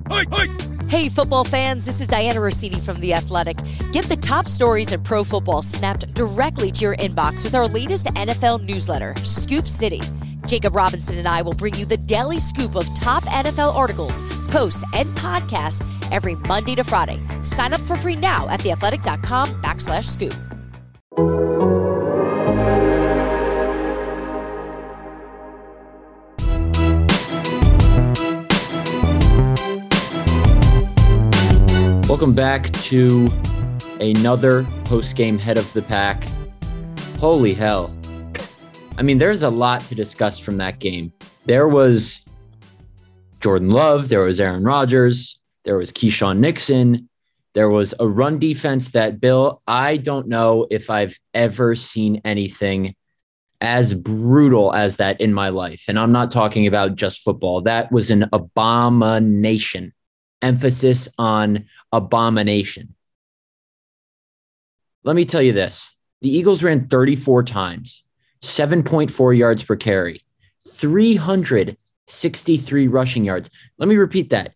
Hey, football fans, this is Diana Rossini from The Athletic. Get the top stories in pro football snapped directly to your inbox with our latest NFL newsletter, Scoop City. Jacob Robinson and I will bring you the daily scoop of top NFL articles, posts, and podcasts every Monday to Friday. Sign up for free now at theathletic.com/scoop. Welcome back to another post-game Head of the Pack. Holy hell. I mean, there's a lot to discuss from that game. There was Jordan Love, there was Aaron Rodgers, there was Keyshawn Nixon, there was a run defense that, Bill, I don't know if I've ever seen anything as brutal as that in my life. And I'm not talking about just football. That was an abomination. Emphasis on abomination. Let me tell you this. The Eagles ran 34 times, 7.4 yards per carry, 363 rushing yards. Let me repeat that.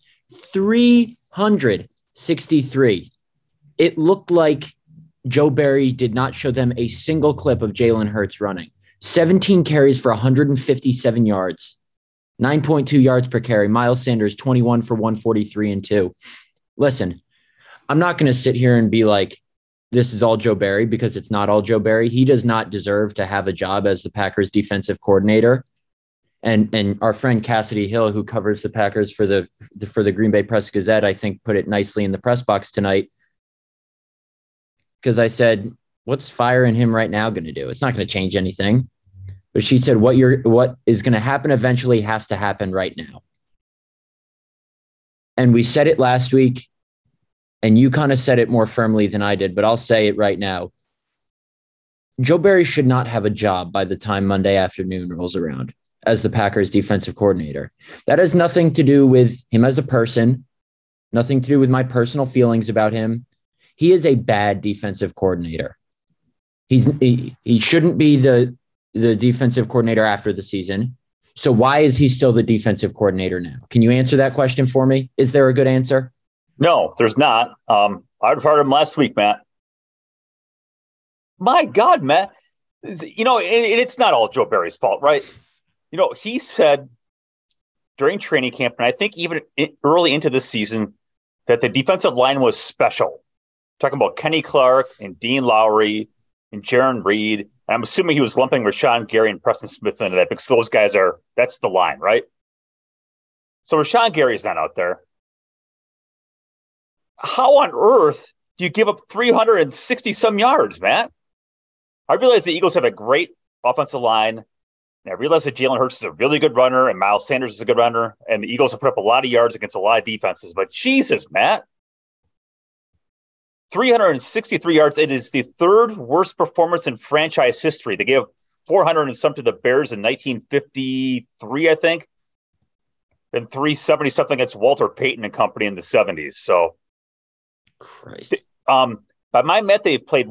363. It looked like Joe Barry did not show them a single clip of Jalen Hurts running. 17 carries for 157 yards. 9.2 yards per carry. Miles Sanders, 21 for 143 and 2. Listen, I'm not going to sit here and be like, this is all Joe Barry, because it's not all Joe Barry. He does not deserve to have a job as the Packers defensive coordinator. And our friend Cassidy Hill, who covers the Packers for the Green Bay Press Gazette, I think put it nicely in the press box tonight. Because I said, what's firing him right now going to do? It's not going to change anything. But she said, what is going to happen eventually has to happen right now. And we said it last week, and you kind of said it more firmly than I did, but I'll say it right now. Joe Barry should not have a job by the time Monday afternoon rolls around as the Packers defensive coordinator. That has nothing to do with him as a person, nothing to do with my personal feelings about him. He is a bad defensive coordinator. He shouldn't be the defensive coordinator after the season. So why is he still the defensive coordinator now? Can you answer that question for me? Is there a good answer? No, there's not. I've heard him last week, Matt. My God, Matt. You know, and it's not all Joe Barry's fault, right? You know, he said during training camp, and I think even early into this season, that the defensive line was special. Talking about Kenny Clark and Dean Lowry and Jaron Reed. I'm assuming he was lumping Rashawn Gary and Preston Smith into that because those guys that's the line, right? So Rashawn Gary's not out there. How on earth do you give up 360 some yards, Matt? I realize the Eagles have a great offensive line. And I realize that Jalen Hurts is a really good runner and Miles Sanders is a good runner. And the Eagles have put up a lot of yards against a lot of defenses. But Jesus, Matt. 363 yards. It is the third worst performance in franchise history. They gave 400 and some to the Bears in 1953, I think. Then 370 something against Walter Payton and company in the 70s. So, Christ. By my math, they've played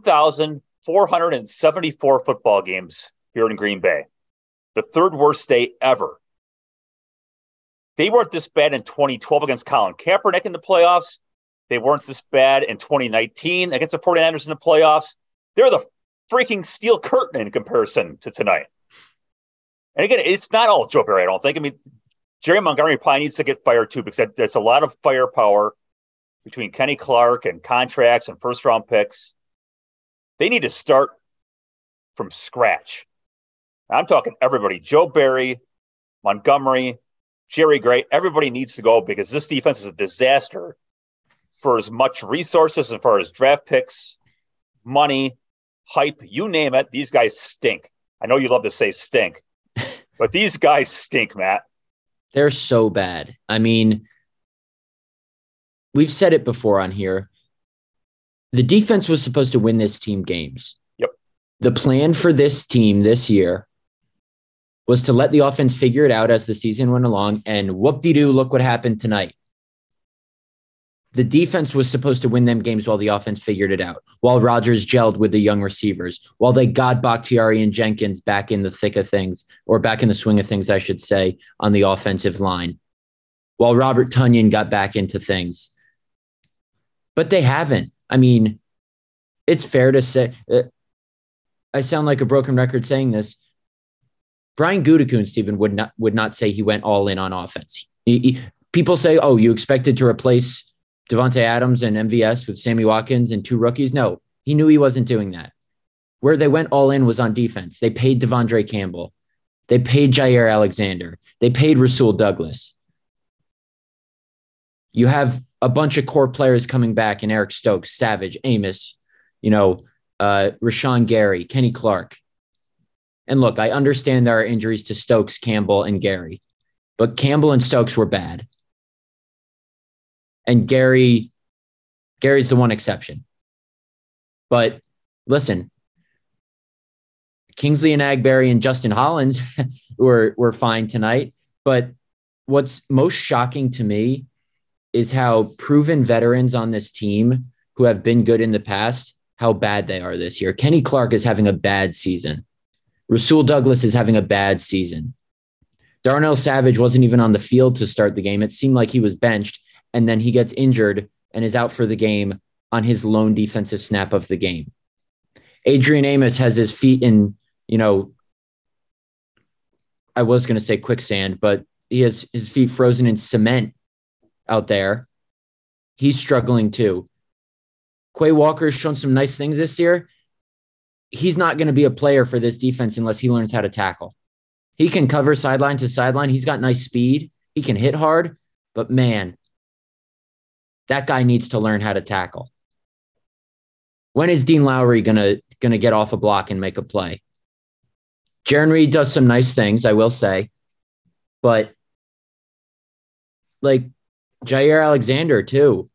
1,474 football games here in Green Bay. The third worst day ever. They weren't this bad in 2012 against Colin Kaepernick in the playoffs. They weren't this bad in 2019 against the 49ers in the playoffs. They're the freaking steel curtain in comparison to tonight. And again, it's not all Joe Barry, I don't think. I mean, Jerry Montgomery probably needs to get fired too, because there's a lot of firepower between Kenny Clark and contracts and first-round picks. They need to start from scratch. I'm talking everybody. Joe Barry, Montgomery, Jerry Gray, everybody needs to go because this defense is a disaster for as much resources and for as draft picks, money, hype, you name it. These guys stink. I know you love to say stink, but these guys stink, Matt. They're so bad. I mean, we've said it before on here. The defense was supposed to win this team games. Yep. The plan for this team this year was to let the offense figure it out as the season went along, and whoop-de-doo, look what happened tonight. The defense was supposed to win them games while the offense figured it out, while Rodgers gelled with the young receivers, while they got Bakhtiari and Jenkins back in the thick of things, or back in the swing of things, I should say, on the offensive line. while Robert Tonyan got back into things. But they haven't. I mean, it's fair to say, I sound like a broken record saying this. Brian Gutekunst, Stephen, would not say he went all in on offense. People say, oh, you expected to replace Devontae Adams and MVS with Sammy Watkins and 2 rookies? No, he knew he wasn't doing that. Where they went all in was on defense. They paid Devondre Campbell. They paid Jair Alexander. They paid Rasul Douglas. You have a bunch of core players coming back in Eric Stokes, Savage, Amos, Rashawn Gary, Kenny Clark. And look, I understand there are injuries to Stokes, Campbell, and Gary, but Campbell and Stokes were bad. And Gary's the one exception. But listen, Kingsley Enagbare and Justin Hollins were fine tonight. But what's most shocking to me is how proven veterans on this team who have been good in the past, how bad they are this year. Kenny Clark is having a bad season. Rasul Douglas is having a bad season. Darnell Savage wasn't even on the field to start the game. It seemed like he was benched, and then he gets injured and is out for the game on his lone defensive snap of the game. Adrian Amos has his feet in, I was going to say quicksand, but he has his feet frozen in cement out there. He's struggling too. Quay Walker's shown some nice things this year. He's not going to be a player for this defense unless he learns how to tackle. He can cover sideline to sideline. He's got nice speed. He can hit hard, but man, that guy needs to learn how to tackle. When is Dean Lowry gonna get off a block and make a play? Jarran Reed does some nice things, I will say, but like Jair Alexander too.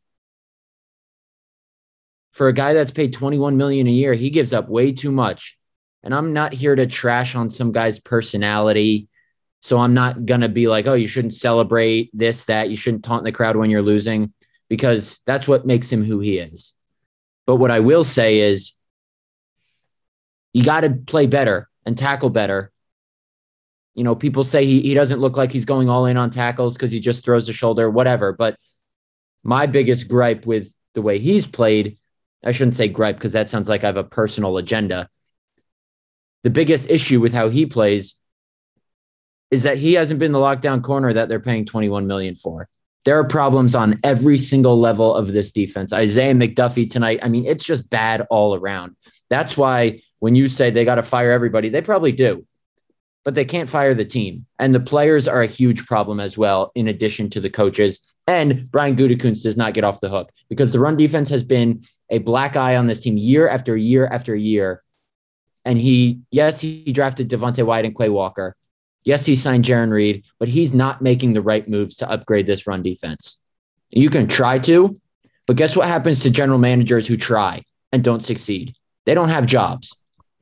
For a guy that's paid $21 million a year, he gives up way too much. And I'm not here to trash on some guy's personality. So I'm not going to be like, oh, you shouldn't celebrate this, that. You shouldn't taunt the crowd when you're losing, because that's what makes him who he is. But what I will say is you got to play better and tackle better. People say he doesn't look like he's going all in on tackles because he just throws the shoulder, whatever. But my biggest gripe with the way he's played, I shouldn't say gripe because that sounds like I have a personal agenda. The biggest issue with how he plays is that he hasn't been the lockdown corner that they're paying $21 million for. There are problems on every single level of this defense. Isaiah McDuffie tonight, I mean, it's just bad all around. That's why when you say they got to fire everybody, they probably do, but they can't fire the team. And the players are a huge problem as well, in addition to the coaches. And Brian Gutekunst does not get off the hook because the run defense has been a black eye on this team year after year after year. And he drafted Devontae Wyatt and Quay Walker. Yes, he signed Jarran Reed, but he's not making the right moves to upgrade this run defense. You can try to, but guess what happens to general managers who try and don't succeed? They don't have jobs.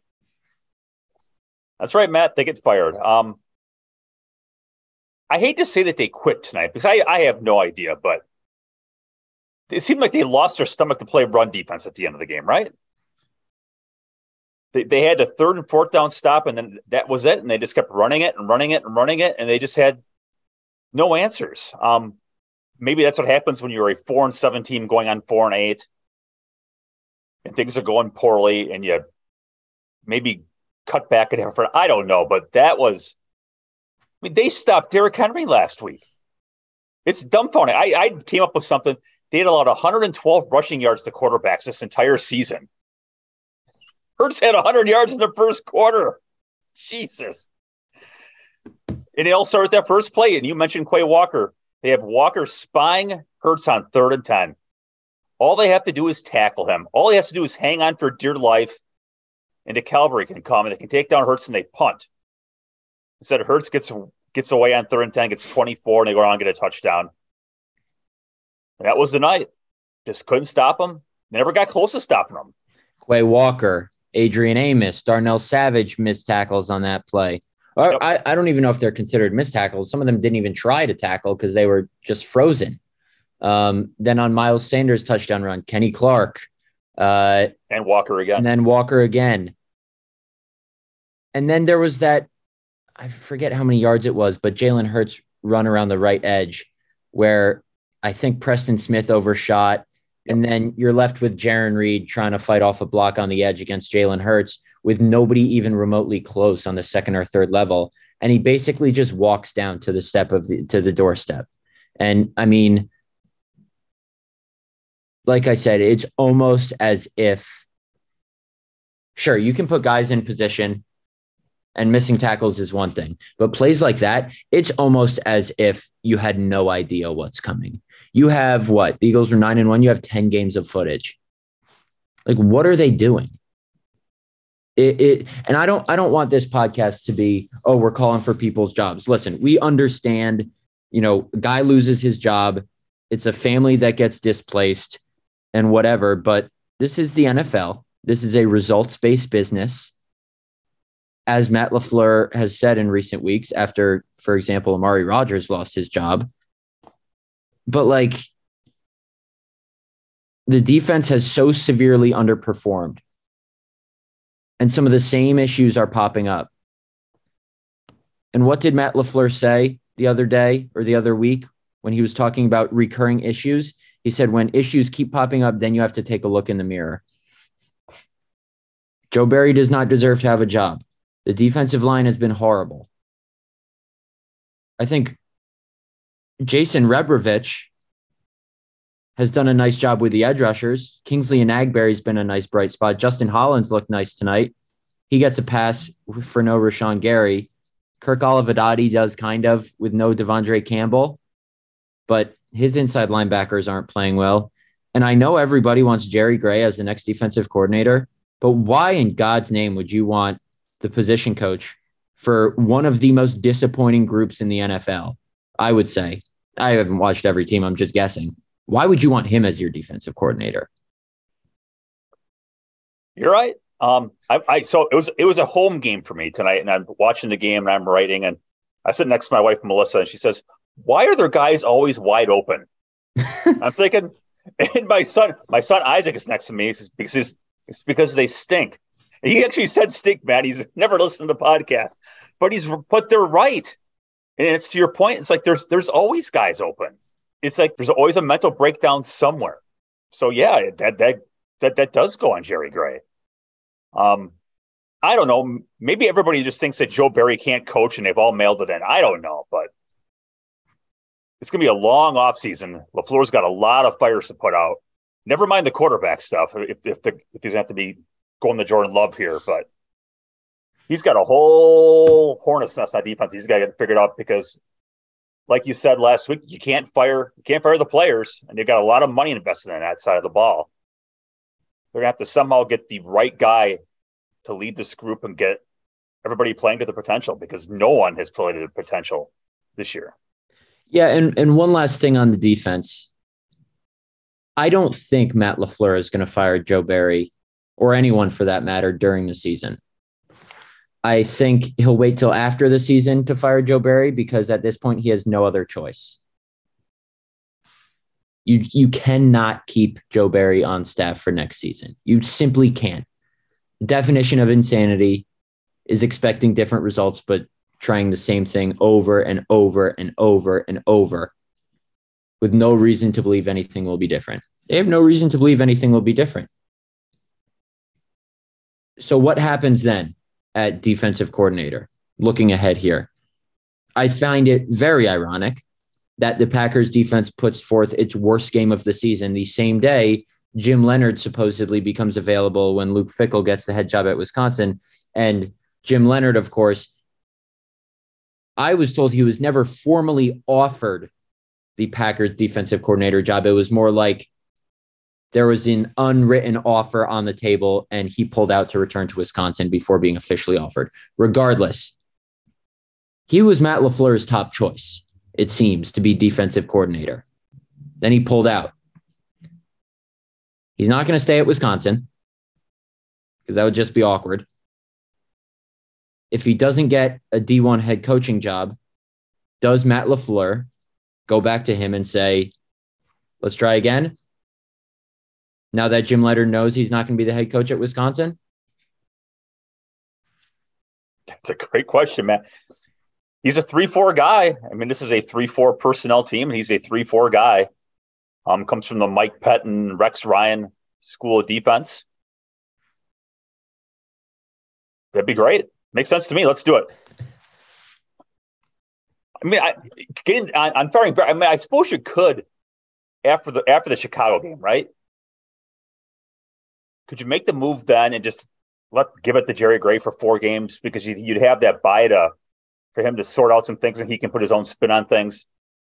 That's right, Matt. They get fired. I hate to say that they quit tonight because I have no idea, but it seemed like they lost their stomach to play run defense at the end of the game, right? They had a 3rd and 4th down stop, and then that was it, and they just kept running it, and they just had no answers. Maybe that's what happens when you're a 4-7 team going on 4-8, and things are going poorly, and you maybe cut back at effort. I don't know, but they stopped Derrick Henry last week. It's dumbfounding. I came up with something. They had allowed 112 rushing yards to quarterbacks this entire season. Hurts had 100 yards in the first quarter. Jesus. And they all start with that first play, and you mentioned Quay Walker. They have Walker spying Hurts on 3rd and 10. All they have to do is tackle him. All he has to do is hang on for dear life, and the cavalry can come, and they can take down Hurts, and they punt. Instead, Hurts gets away on 3rd and 10, gets 24, and they go around and get a touchdown. And that was the night. Just couldn't stop him. Never got close to stopping him. Quay Walker, Adrian Amos, Darnell Savage missed tackles on that play. Yep. I don't even know if they're considered missed tackles. Some of them didn't even try to tackle because they were just frozen. Then on Miles Sanders' touchdown run, Kenny Clark. And Walker again. And then Walker again. And then there was that, I forget how many yards it was, but Jalen Hurts run around the right edge where I think Preston Smith overshot. And then you're left with Jarran Reed trying to fight off a block on the edge against Jalen Hurts with nobody even remotely close on the second or third level. And he basically just walks down to the doorstep. And I mean, like I said, it's almost as if, sure, you can put guys in position and missing tackles is one thing, but plays like that, it's almost as if you had no idea what's coming. You have what? The Eagles were 9-1. You have 10 games of footage. Like, what are they doing? And I don't want this podcast to be, oh, we're calling for people's jobs. Listen, we understand, a guy loses his job. It's a family that gets displaced and whatever, but this is the NFL. This is a results-based business. As Matt LaFleur has said in recent weeks after, for example, Amari Rodgers lost his job. But the defense has so severely underperformed. And some of the same issues are popping up. And what did Matt LaFleur say the other day or the other week when he was talking about recurring issues? He said, when issues keep popping up, then you have to take a look in the mirror. Joe Barry does not deserve to have a job. The defensive line has been horrible. I think Jason Rebrovich has done a nice job with the edge rushers. Kingsley Enagbari's been a nice bright spot. Justin Hollins looked nice tonight. He gets a pass for no Rashawn Gary. Kirk Olivadotti does kind of with no Devondre Campbell, but his inside linebackers aren't playing well. And I know everybody wants Jerry Gray as the next defensive coordinator, but why in God's name would you want the position coach for one of the most disappointing groups in the NFL? I would say. I haven't watched every team. I'm just guessing. Why would you want him as your defensive coordinator? You're right. So it was a home game for me tonight, and I'm watching the game and I'm writing, and I sit next to my wife Melissa, and she says, "Why are their guys always wide open?" I'm thinking, and my son Isaac is next to me. It's because they stink. He actually said stink, man. He's never listened to the podcast, but they're right. And it's to your point. It's like there's always guys open. It's like there's always a mental breakdown somewhere. So yeah, that does go on Jerry Gray. I don't know. Maybe everybody just thinks that Joe Barry can't coach and they've all mailed it in. I don't know, but it's going to be a long offseason. LaFleur's got a lot of fires to put out. Never mind the quarterback stuff. If he's going to have to be going to Jordan Love here, but he's got a whole hornet's nest on defense. He's got to get figured out because, like you said last week, you can't fire the players, and they've got a lot of money invested in that side of the ball. They're going to have to somehow get the right guy to lead this group and get everybody playing to the potential because no one has played to the potential this year. Yeah, and one last thing on the defense. I don't think Matt LaFleur is going to fire Joe Barry or anyone for that matter during the season. I think he'll wait till after the season to fire Joe Barry because at this point he has no other choice. You cannot keep Joe Barry on staff for next season. You simply can't. The definition of insanity is expecting different results, but trying the same thing over and over and over and over with no reason to believe anything will be different. They have no reason to believe anything will be different. So what happens then at defensive coordinator? Looking ahead here, I find it very ironic that the Packers defense puts forth its worst game of the season the same day Jim Leonhard supposedly becomes available when Luke Fickell gets the head job at Wisconsin. And Jim Leonhard, of course, I was told he was never formally offered the Packers defensive coordinator job. It was more like there was an unwritten offer on the table and he pulled out to return to Wisconsin before being officially offered. Regardless, he was Matt LaFleur's top choice, it seems, to be defensive coordinator. Then he pulled out. He's not going to stay at Wisconsin because that would just be awkward. If he doesn't get a D1 head coaching job, does Matt LaFleur go back to him and say, let's try again? Now that Jim Leonhard knows he's not going to be the head coach at Wisconsin? That's a great question, Matt. He's a 3-4 guy. I mean, this is a 3-4 personnel team, and he's a 3-4 guy. Comes from the Mike Pettin, Rex Ryan school of defense. That'd be great. Makes sense to me. Let's do it. I mean, getting on firing back. I mean, I suppose you could after the Chicago game, right? Could you make the move then and just give it to Jerry Gray for 4 games, because you'd have that bye for him to sort out some things and he can put his own spin on things.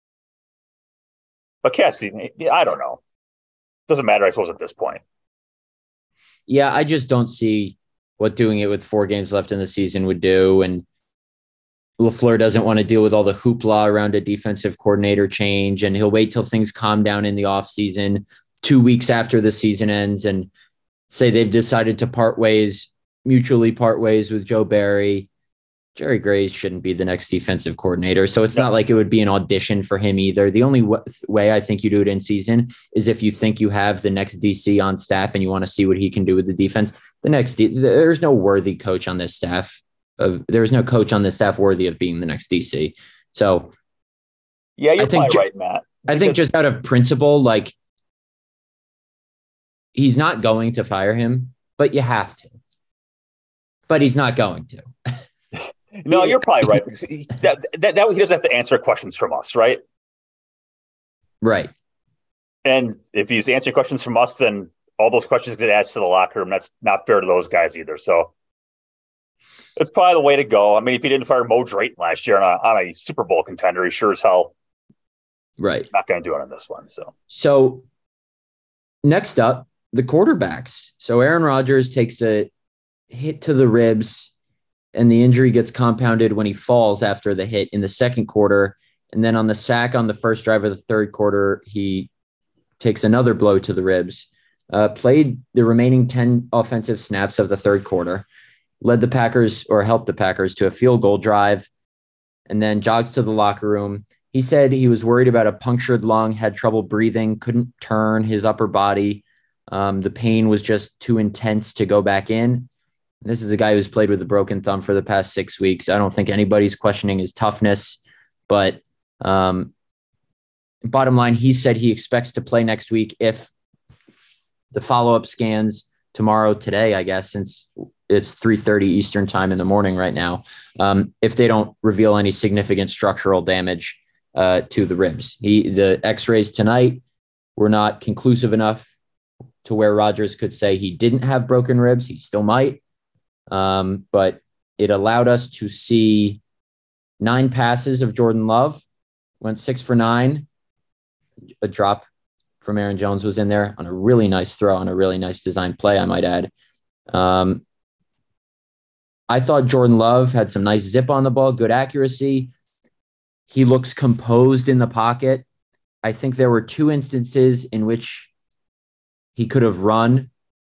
But Cassidy, I don't know. Doesn't matter, I suppose, at this point. Yeah, I just don't see what doing it with 4 games left in the season would do. And LaFleur doesn't want to deal with all the hoopla around a defensive coordinator change, and he'll wait till things calm down in the offseason 2 weeks after the season ends and say they've decided to mutually part ways with Joe Barry. Jerry Gray shouldn't be the next defensive coordinator. So it's not like it would be an audition for him either. The only way I think you do it in season is if you think you have the next DC on staff and you want to see what he can do with the defense. There's no worthy coach on this staff. There's no coach on this staff worthy of being the next DC. So yeah, you're probably right, Matt. I think just out of principle, like, he's not going to fire him, but you have to. But he's not going to. No, you're probably right, because that he doesn't have to answer questions from us, right? Right. And if he's answering questions from us, then all those questions get asked to the locker room. That's not fair to those guys either. So it's probably the way to go. I mean, if he didn't fire Mo Drayton last year on a Super Bowl contender, he sure as hell not going to do it on this one. So next up, the quarterbacks. So Aaron Rodgers takes a hit to the ribs, and the injury gets compounded when he falls after the hit in the second quarter. And then on the sack on the first drive of the third quarter, he takes another blow to the ribs, played the remaining 10 offensive snaps of the third quarter, helped the Packers to a field goal drive, and then jogs to the locker room. He said he was worried about a punctured lung, had trouble breathing, couldn't turn his upper body. The pain was just too intense to go back in. This is a guy who's played with a broken thumb for the past 6 weeks. I don't think anybody's questioning his toughness, but bottom line, he said he expects to play next week if the follow-up scans today, I guess, since it's 3:30 Eastern time in the morning right now, if they don't reveal any significant structural damage to the ribs. The x-rays tonight were not conclusive enough to where Rodgers could say he didn't have broken ribs. He still might. But it allowed us to see 9 passes of Jordan Love, went 6 for 9. A drop from Aaron Jones was in there on a really nice throw, on a really nice design play, I might add. I thought Jordan Love had some nice zip on the ball, good accuracy. He looks composed in the pocket. I think there were 2 instances in which he could have run.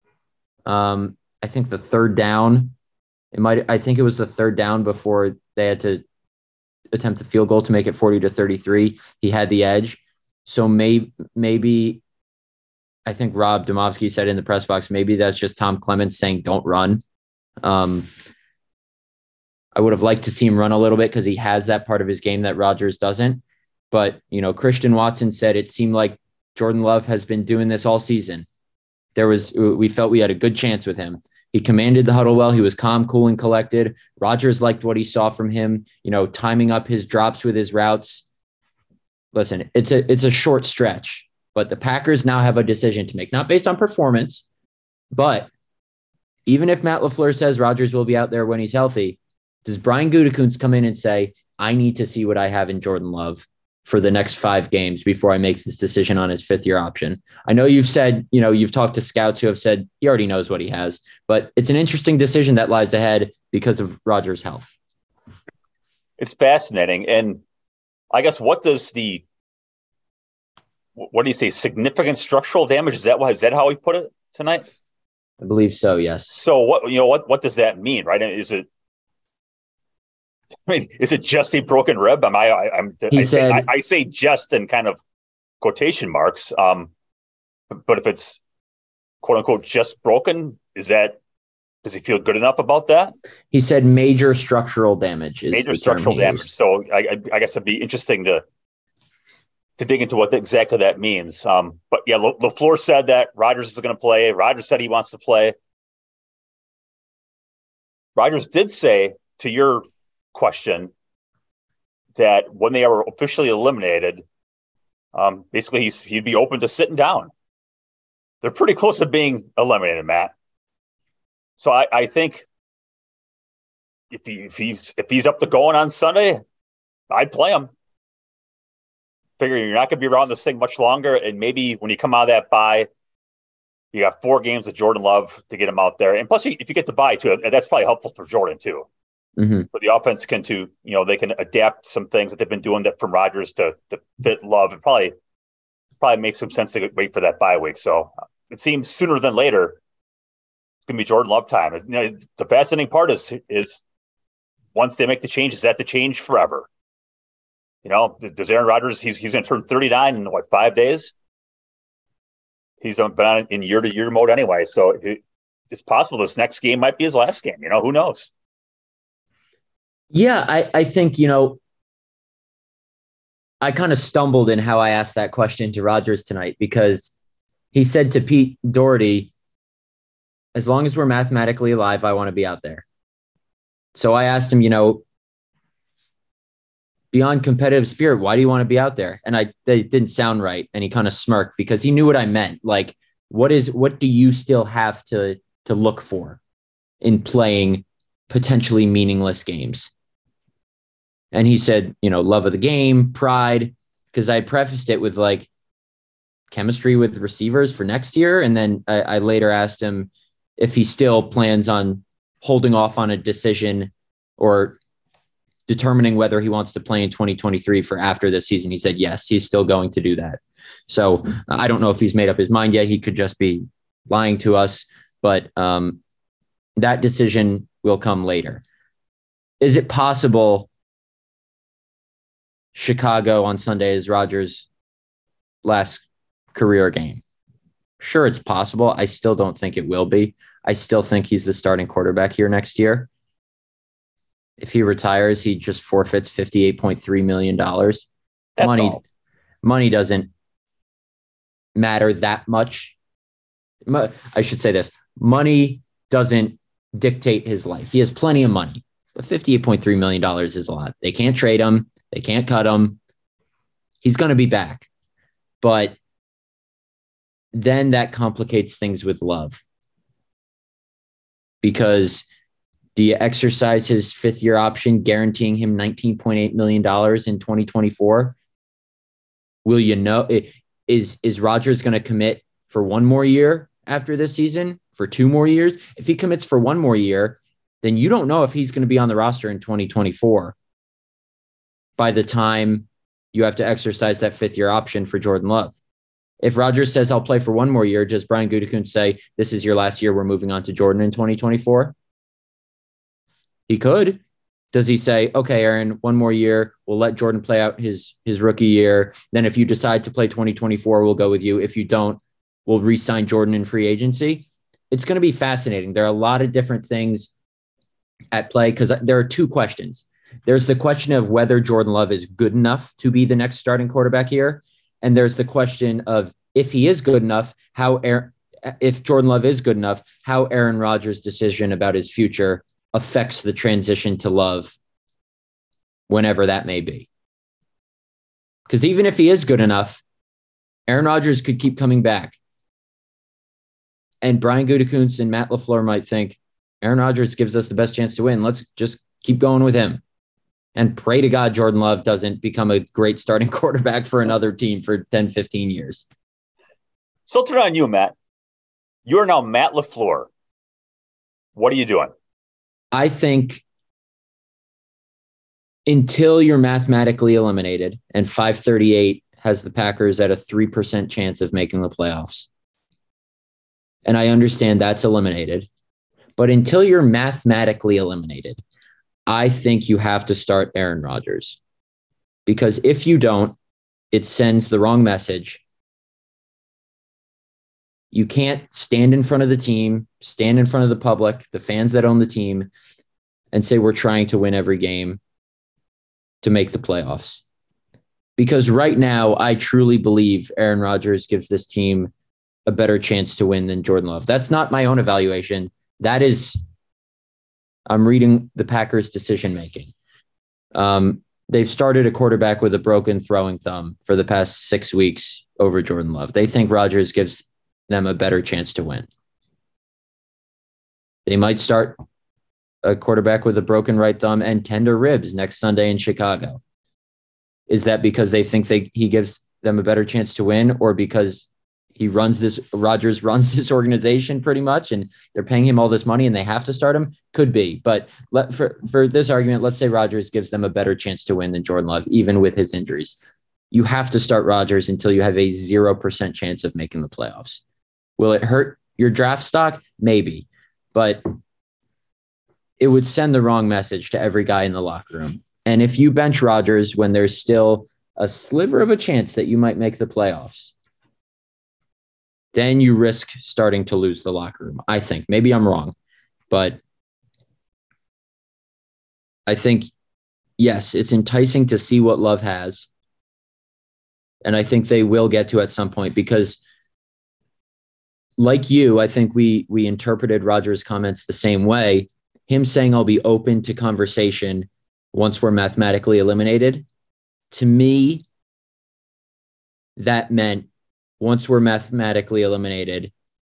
I think the third down, I think it was the third down before they had to attempt the field goal to make it 40-33. He had the edge. So maybe I think Rob Demovsky said in the press box, maybe that's just Tom Clements saying, don't run. I would have liked to see him run a little bit because he has that part of his game that Rodgers doesn't. But, Christian Watson said it seemed like Jordan Love has been doing this all season. We felt we had a good chance with him. He commanded the huddle well. He was calm, cool, and collected. Rodgers liked what he saw from him, timing up his drops with his routes. Listen, it's a short stretch, but the Packers now have a decision to make, not based on performance, but even if Matt LaFleur says Rodgers will be out there when he's healthy, does Brian Gutekunst come in and say, I need to see what I have in Jordan Love for the next 5 games before I make this decision on his 5th-year option? I know you've said, you've talked to scouts who have said he already knows what he has, but it's an interesting decision that lies ahead because of Rodgers' health. It's fascinating. And I guess what do you say, significant structural damage? Is that how he put it tonight? I believe so, yes. So what does that mean, right? Is it just a broken rib? I say just in kind of quotation marks. But if it's quote unquote just broken, does that Does he feel good enough about that? He said major structural damage is major the structural term he damage. used. So I guess it'd be interesting to dig into what exactly that means. But yeah, LaFleur said that Rodgers is going to play. Rodgers said he wants to play. Rodgers did say, to your question, that when they are officially eliminated, basically he'd be open to sitting down. They're pretty close to being eliminated, Matt. So I think if he's up to going on Sunday, I'd play him. Figure you're not going to be around this thing much longer, and maybe when you come out of that bye, you got 4 games of Jordan Love to get him out there. And plus, if you get the bye too, that's probably helpful for Jordan too. Mm-hmm. For the offense they can adapt some things that they've been doing that from Rodgers to fit Love. It probably makes some sense to wait for that bye week. So it seems sooner than later it's going to be Jordan Love time. The fascinating part is once they make the change, is that the change forever? Does Aaron Rodgers, he's going to turn 39 in 5 days? He's been in year-to-year mode anyway, so it's possible this next game might be his last game. Who knows? Yeah, I think, I kind of stumbled in how I asked that question to Rodgers tonight, because he said to Pete Doherty, as long as we're mathematically alive, I want to be out there. So I asked him, beyond competitive spirit, why do you want to be out there? And it didn't sound right. And he kind of smirked, because he knew what I meant. Like, what do you still have to look for in playing potentially meaningless games? And he said, love of the game, pride, because I prefaced it with like chemistry with receivers for next year. And then I later asked him if he still plans on holding off on a decision or determining whether he wants to play in 2023 for after this season. He said, yes, he's still going to do that. So I don't know if he's made up his mind yet. He could just be lying to us, but that decision will come later. Is it possible Chicago on Sunday is Rodgers' last career game? Sure, it's possible. I still don't think it will be. I still think he's the starting quarterback here next year. If he retires, he just forfeits $58.3 million. Money doesn't matter that much. I should say this. Money doesn't dictate his life. He has plenty of money, but $58.3 million is a lot. They can't trade him. They can't cut him. He's going to be back. But then that complicates things with Love. Because do you exercise his 5th-year option, guaranteeing him $19.8 million in 2024? Will you know? Is Rodgers going to commit for 1 more year after this season? For 2 more years? If he commits for 1 more year, then you don't know if he's going to be on the roster in 2024 by the time you have to exercise that 5th-year option for Jordan Love. If Rodgers says, I'll play for 1 more year, does Brian Gutekunst say, this is your last year, we're moving on to Jordan in 2024? He could. Does he say, okay, Aaron, 1 more year, we'll let Jordan play out his rookie year. Then if you decide to play 2024, we'll go with you. If you don't, we'll re-sign Jordan in free agency. It's going to be fascinating. There are a lot of different things at play, because there are 2 questions. There's the question of whether Jordan Love is good enough to be the next starting quarterback here. And there's the question of if he is good enough, if Jordan Love is good enough, how Aaron Rodgers' decision about his future affects the transition to Love, whenever that may be. Because even if he is good enough, Aaron Rodgers could keep coming back. And Brian Gutekunst and Matt LaFleur might think, Aaron Rodgers gives us the best chance to win. Let's just keep going with him. And pray to God Jordan Love doesn't become a great starting quarterback for another team for 10, 15 years. So turn on you, Matt. You're now Matt LaFleur. What are you doing? I think until you're mathematically eliminated, and 538 has the Packers at a 3% chance of making the playoffs. And I understand that's eliminated. But until you're mathematically eliminated, I think you have to start Aaron Rodgers. Because if you don't, it sends the wrong message. You can't stand in front of the team, stand in front of the public, the fans that own the team, and say we're trying to win every game to make the playoffs. Because right now, I truly believe Aaron Rodgers gives this team a better chance to win than Jordan Love. That's not my own evaluation. That is, I'm reading the Packers' decision-making. They've started a quarterback with a broken throwing thumb for the past 6 weeks over Jordan Love. They think Rodgers gives them a better chance to win. They might start a quarterback with a broken right thumb and tender ribs next Sunday in Chicago. Is that because they think he gives them a better chance to win, or because Rodgers runs this organization pretty much and they're paying him all this money and they have to start him? Could be. But for this argument, let's say Rodgers gives them a better chance to win than Jordan Love, even with his injuries. You have to start Rodgers until you have a 0% chance of making the playoffs. Will it hurt your draft stock? Maybe. But it would send the wrong message to every guy in the locker room. And if you bench Rodgers when there's still a sliver of a chance that you might make the playoffs, then you risk starting to lose the locker room. I think. Maybe I'm wrong, but I think, yes, it's enticing to see what Love has. And I think they will get to at some point because, like you, I think we interpreted Rodgers' comments the same way. Him saying, I'll be open to conversation once we're mathematically eliminated. To me, that meant once we're mathematically eliminated,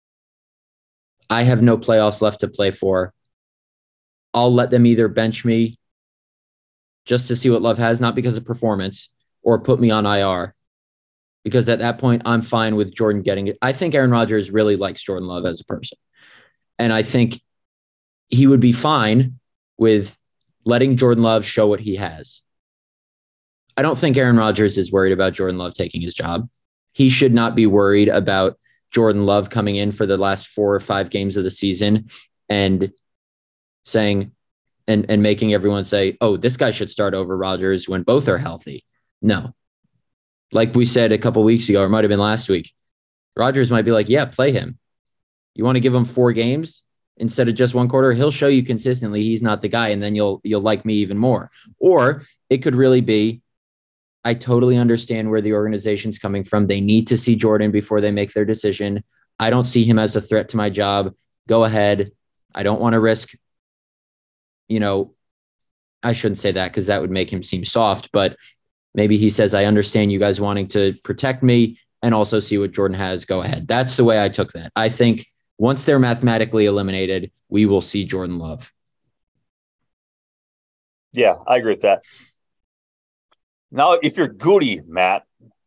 I have no playoffs left to play for. I'll let them either bench me just to see what Love has, not because of performance, or put me on IR. Because at that point, I'm fine with Jordan getting it. I think Aaron Rodgers really likes Jordan Love as a person. And I think he would be fine with letting Jordan Love show what he has. I don't think Aaron Rodgers is worried about Jordan Love taking his job. He should not be worried about Jordan Love coming in for the last 4 or 5 games of the season and saying and making everyone say, oh, this guy should start over Rodgers when both are healthy. No. Like we said a couple weeks ago, or it might have been last week, Rodgers might be like, yeah, play him. You want to give him 4 games instead of just 1 quarter? He'll show you consistently he's not the guy, and then you'll like me even more. Or it could really be, I totally understand where the organization's coming from. They need to see Jordan before they make their decision. I don't see him as a threat to my job. Go ahead. I don't want to risk, I shouldn't say that because that would make him seem soft, but maybe he says, I understand you guys wanting to protect me and also see what Jordan has. Go ahead. That's the way I took that. I think once they're mathematically eliminated, we will see Jordan Love. Yeah, I agree with that. Now, if you're Goody, Matt,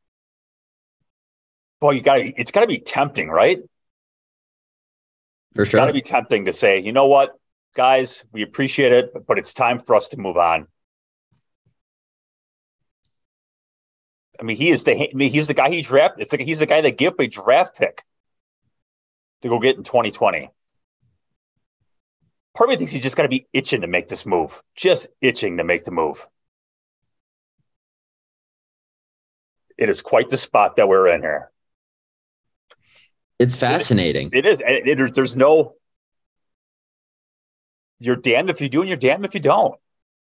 boy, it's got to be tempting, right? For sure. It's got to be tempting to say, you know what, guys, we appreciate it, but it's time for us to move on. I mean, he's the guy he drafted. He's the guy that gave up a draft pick to go get in 2020. Part of me thinks he's just got to be itching to make this move. Just itching to make the move. It is quite the spot that we're in here. It's fascinating. It is. There's no, you're damned if you do and you're damned if you don't.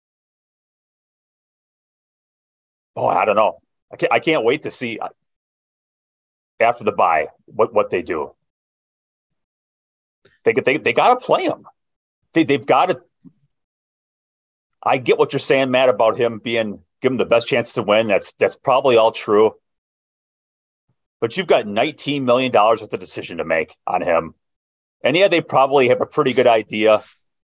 Oh, I don't know. I can't wait to see after the bye what they do. They got to play him. They've got to. I get what you're saying, Matt, about him give him the best chance to win. That's probably all true. But you've got $19 million worth of decision to make on him. And yeah, they probably have a pretty good idea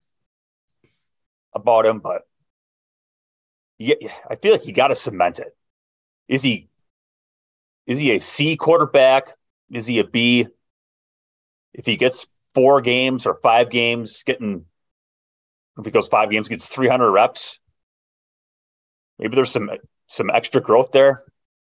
about him, but yeah, I feel like you got to cement it. Is he a C quarterback? Is he a B? If he gets 4 games or 5 games, if he goes 5 games, gets 300 reps, maybe there's some extra growth there.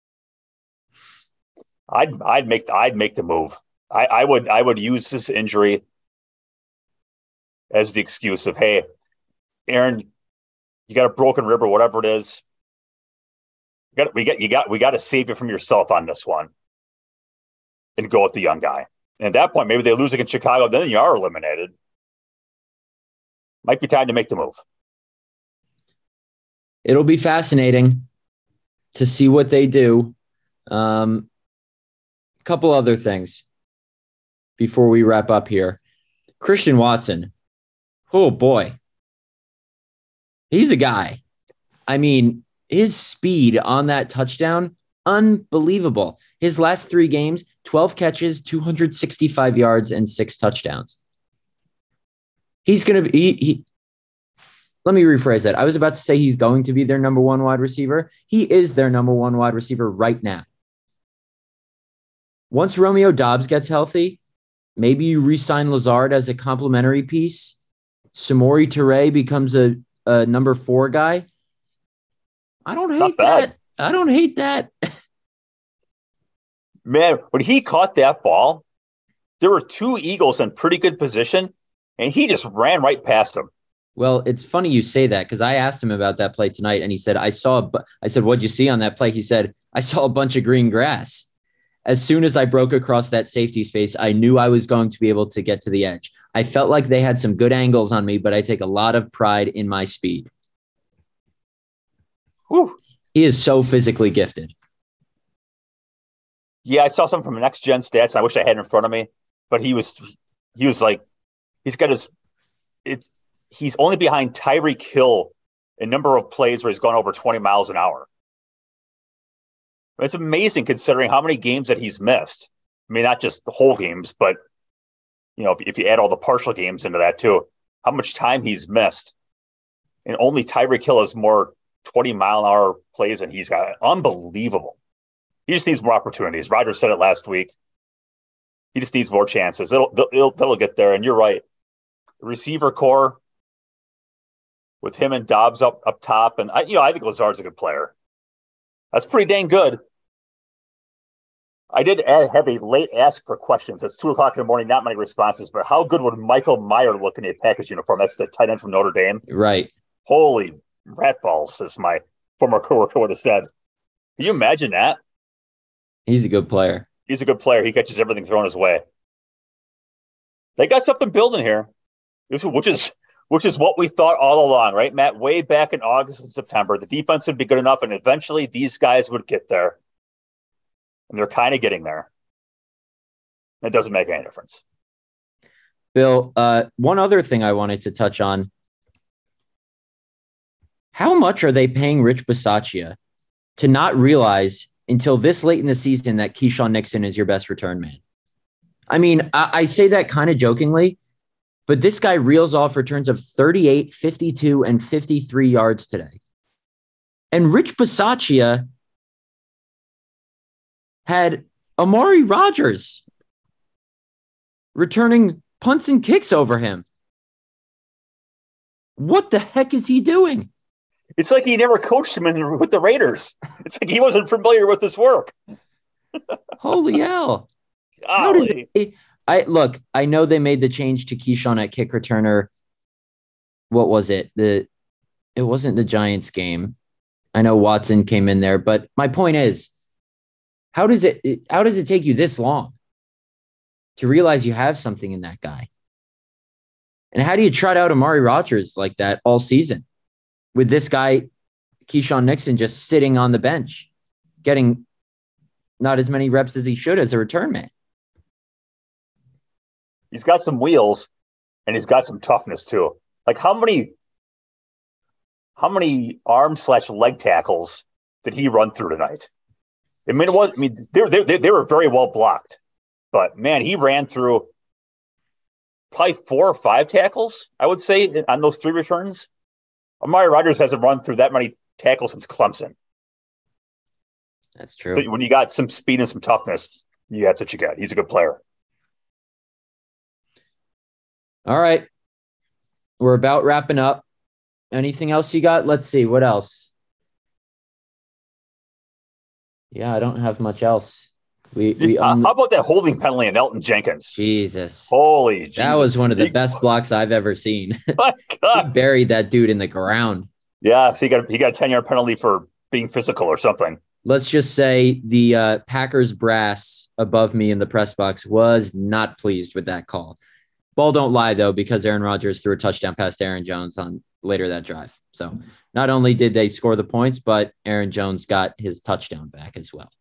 I'd make the move. I would use this injury as the excuse of, hey, Aaron, you got a broken rib or whatever it is. We got to save you from yourself on this one, and go with the young guy And at that point, maybe they lose against Chicago, then you are eliminated. Might be time to make the move. It'll be fascinating to see what they do. Couple other things before we wrap up here. Christian Watson. Oh, boy. He's a guy. I mean, his speed on that touchdown, unbelievable. His last 3 games, 12 catches, 265 yards, and 6 touchdowns. He's going to be... Let me rephrase that. I was about to say he's going to be their number 1 wide receiver. He is their number 1 wide receiver right now. Once Romeo Doubs gets healthy, maybe you re-sign Lazard as a complimentary piece. Samori Toure becomes a number 4 guy. I don't hate that. I don't hate that. Man, when he caught that ball, there were 2 Eagles in pretty good position, and he just ran right past them. Well, it's funny you say that because I asked him about that play tonight, and he said, I said, what'd you see on that play? He said, I saw a bunch of green grass. As soon as I broke across that safety space, I knew I was going to be able to get to the edge. I felt like they had some good angles on me, but I take a lot of pride in my speed. Whew. He is so physically gifted. Yeah, I saw some from Next Gen Stats. I wish I had it in front of me, but he was like, he's only behind Tyreek Hill in number of plays where he's gone over 20 miles an hour. It's amazing considering how many games that he's missed. I mean, not just the whole games, but if you add all the partial games into that too, how much time he's missed. And only Tyreek Hill has more 20-mile-an-hour plays than he's got. Unbelievable. He just needs more opportunities. Roger said it last week. He just needs more chances. They'll get there. And you're right. The receiver core with him and Doubs up top, and I think Lazard's a good player. That's pretty dang good. I did have a late ask for questions. It's 2:00 in the morning, not many responses, but how good would Michael Mayer look in a Packers uniform? That's the tight end from Notre Dame. Right. Holy rat balls, as my former coworker would have said. Can you imagine that? He's a good player. He's a good player. He catches everything thrown his way. They got something building here, which is what we thought all along, right, Matt? Way back in August and September, the defense would be good enough, and eventually these guys would get there. And they're kind of getting there. It doesn't make any difference. Bill, one other thing I wanted to touch on. How much are they paying Rich Bisaccia to not realize until this late in the season that Keyshawn Nixon is your best return man? I mean, I say that kind of jokingly, but this guy reels off returns of 38, 52, and 53 yards today. And Rich Bisaccia had Amari Rodgers returning punts and kicks over him. What the heck is he doing? It's like he never coached him with the Raiders. It's like he wasn't familiar with his work. Holy hell. How does it, I know they made the change to Keyshawn at kick returner. What was it? It wasn't the Giants game. I know Watson came in there, but my point is, how does it take you this long to realize you have something in that guy? And how do you trot out Amari Rodgers like that all season with this guy, Keyshawn Nixon, just sitting on the bench, getting not as many reps as he should as a return man? He's got some wheels and he's got some toughness too. Like how many arm/leg tackles did he run through tonight? They were very well blocked, but man, he ran through probably 4 or 5 tackles, I would say, on those 3 returns. Amari Rodgers hasn't run through that many tackles since Clemson. That's true. So when you got some speed and some toughness, that's what you got. He's a good player. All right. We're about wrapping up. Anything else you got? Let's see. What else? Yeah, I don't have much else. How about that holding penalty on Elton Jenkins? Jesus. Holy Jesus. That was one of the best blocks I've ever seen. My God. He buried that dude in the ground. Yeah, so he got a 10-yard penalty for being physical or something. let's just say the Packers brass above me in the press box was not pleased with that call. Ball don't lie, though, because Aaron Rodgers threw a touchdown past Aaron Jones on later that drive. So not only did they score the points, but Aaron Jones got his touchdown back as well.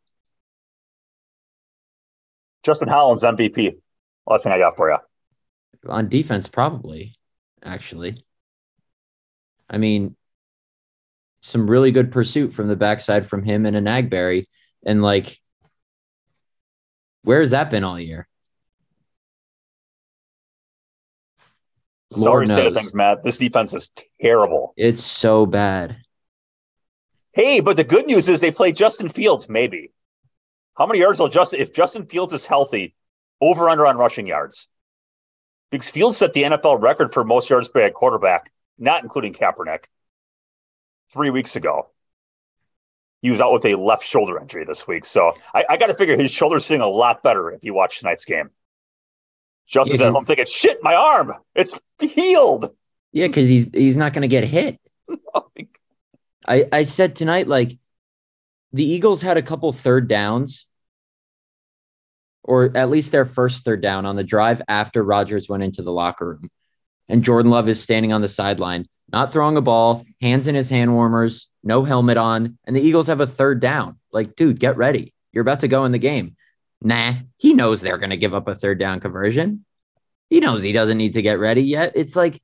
Justin Hollins, MVP. Last thing I got for you. On defense, probably, actually. I mean, some really good pursuit from the backside from him and Enagberry. And, like, where has that been all year? Sorry state of things, Matt. This defense is terrible. It's so bad. Hey, but the good news is they play Justin Fields, maybe. How many yards will if Justin Fields is healthy, over under on rushing yards? Because Fields set the NFL record for most yards by a quarterback, not including Kaepernick, 3 weeks ago. He was out with a left shoulder injury this week. So I got to figure his shoulder's feeling a lot better if you watch tonight's game. Justin's at home thinking, shit, my arm, it's healed. Yeah, because he's not going to get hit. I said tonight, like, the Eagles had a couple third downs, or at least their first third down on the drive after Rodgers went into the locker room. And Jordan Love is standing on the sideline, not throwing a ball, hands in his hand warmers, no helmet on, and the Eagles have a third down. Like, dude, get ready. You're about to go in the game. Nah, he knows they're going to give up a third down conversion. He knows he doesn't need to get ready yet. It's like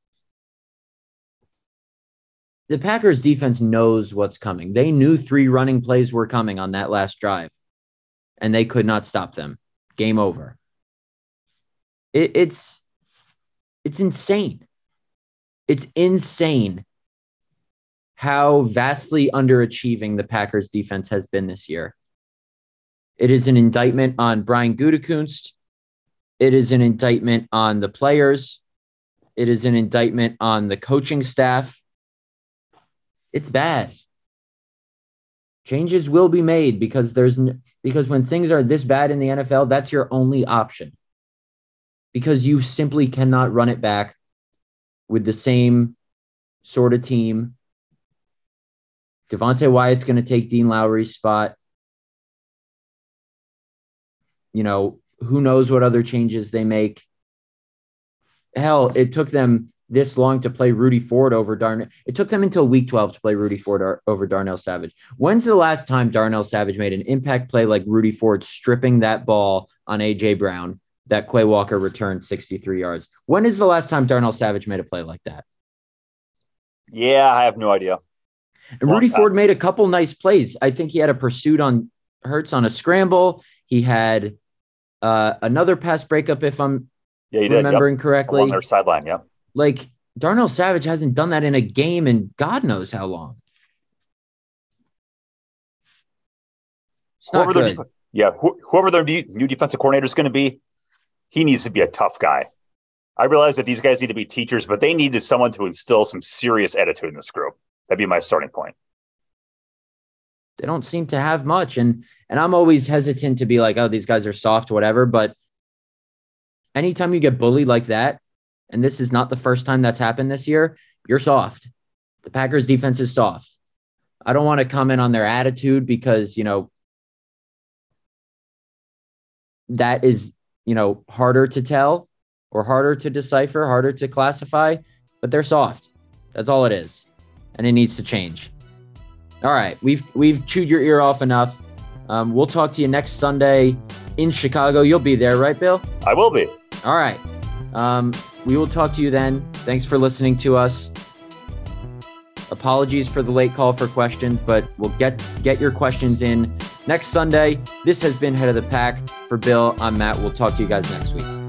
the Packers defense knows what's coming. They knew 3 running plays were coming on that last drive, and they could not stop them. Game over. It's insane. It's insane how vastly underachieving the Packers defense has been this year. It is an indictment on Brian Gutekunst. It is an indictment on the players. It is an indictment on the coaching staff. It's bad. Changes will be made because when things are this bad in the NFL, that's your only option. Because you simply cannot run it back with the same sort of team. Devontae Wyatt's going to take Dean Lowry's spot. You know, who knows what other changes they make. Hell, it took them this long to play Rudy Ford over Darnell. It took them until week 12 to play Rudy Ford over Darnell Savage. When's the last time Darnell Savage made an impact play like Rudy Ford stripping that ball on A.J. Brown that Quay Walker returned 63 yards? When is the last time Darnell Savage made a play like that? Yeah, I have no idea. And Rudy Ford made a couple nice plays. I think he had a pursuit on Hurts on a scramble. He had another pass breakup, if I'm remembering correctly. On their sideline, yeah. Like, Darnell Savage hasn't done that in a game in God knows how long. It's not good. Whoever their new defensive coordinator is going to be, he needs to be a tough guy. I realize that these guys need to be teachers, but they needed someone to instill some serious attitude in this group. That'd be my starting point. They don't seem to have much. And I'm always hesitant to be like, oh, these guys are soft, whatever. But anytime you get bullied like that, and this is not the first time that's happened this year, you're soft. The Packers defense is soft. I don't want to comment on their attitude because, that is, harder to tell or harder to decipher, harder to classify, but they're soft. That's all it is. And it needs to change. All right. We've chewed your ear off enough. We'll talk to you next Sunday in Chicago. You'll be there, right, Bill? I will be. All right. We will talk to you then. Thanks for listening to us. Apologies for the late call for questions, but we'll get your questions in next Sunday. This has been Head of the Pack. For Bill, I'm Matt. We'll talk to you guys next week.